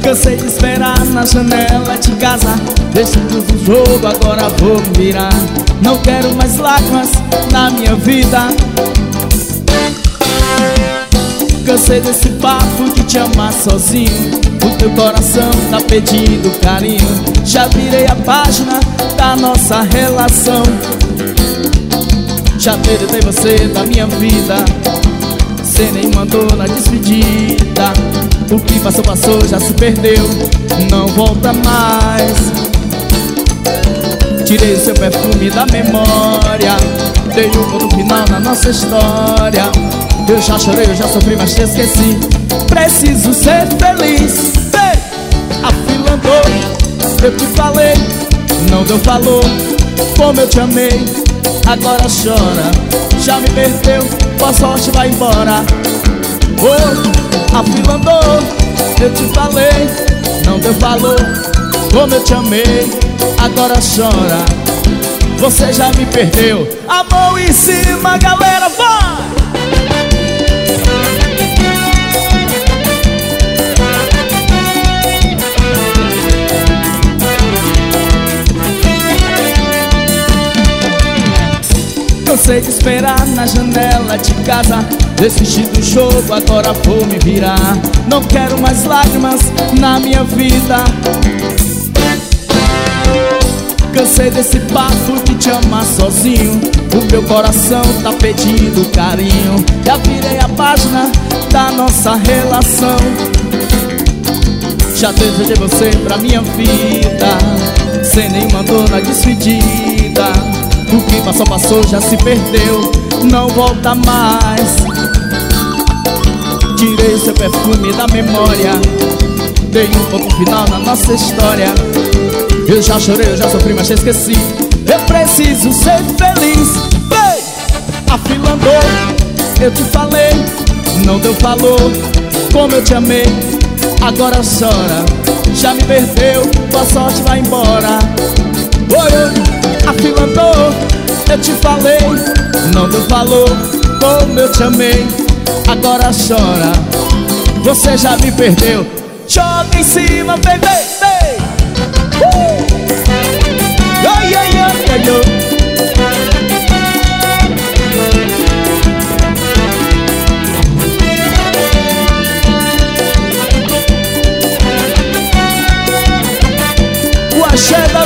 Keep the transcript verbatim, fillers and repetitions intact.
Cansei de esperar na janela de casa, decidi o jogo, agora vou me virar. Não quero mais lágrimas na minha vida. Cansei desse papo de te amar sozinho. O teu coração tá pedindo carinho. Já virei a página da nossa relação. Já deletei você da minha vida. Cê nem mandou na despedida. O que passou, passou, já se perdeu, não volta mais. Tirei o seu perfume da memória, dei um ponto final na nossa história. Eu já chorei, eu já sofri, mas te esqueci. Preciso ser feliz. Ei, a fila andou, eu te falei, não deu valor. Como eu te amei, agora chora. Já me perdeu, boa sorte, vai embora. Oh, a fila andou, eu te falei, não deu valor. Como eu te amei, agora chora. Você já me perdeu. A mão em cima, galera, vai! Cansei de esperar na janela de casa, desisti do jogo, agora vou me virar. Não quero mais lágrimas na minha vida. Cansei desse papo de te amar sozinho. O meu coração tá pedindo carinho. Já virei a página da nossa relação. Já desejei você pra minha vida. Cê nem mandou na despedida. O que passou, passou, já se perdeu, não volta mais. Tirei o seu perfume da memória, dei um ponto final na nossa história. Eu já chorei, eu já sofri, mas te esqueci. Eu preciso ser feliz. Ei, a fila andou, eu te falei, não deu valor. Como eu te amei, agora chora. Já me perdeu, boa sorte, vai embora. Oi, a fila andou, eu te falei, não deu valor. Como eu te amei, agora chora. Você já me perdeu. Joga em cima, baby, baby. Uh! Ai, ai, ai, ai, ai. O axé da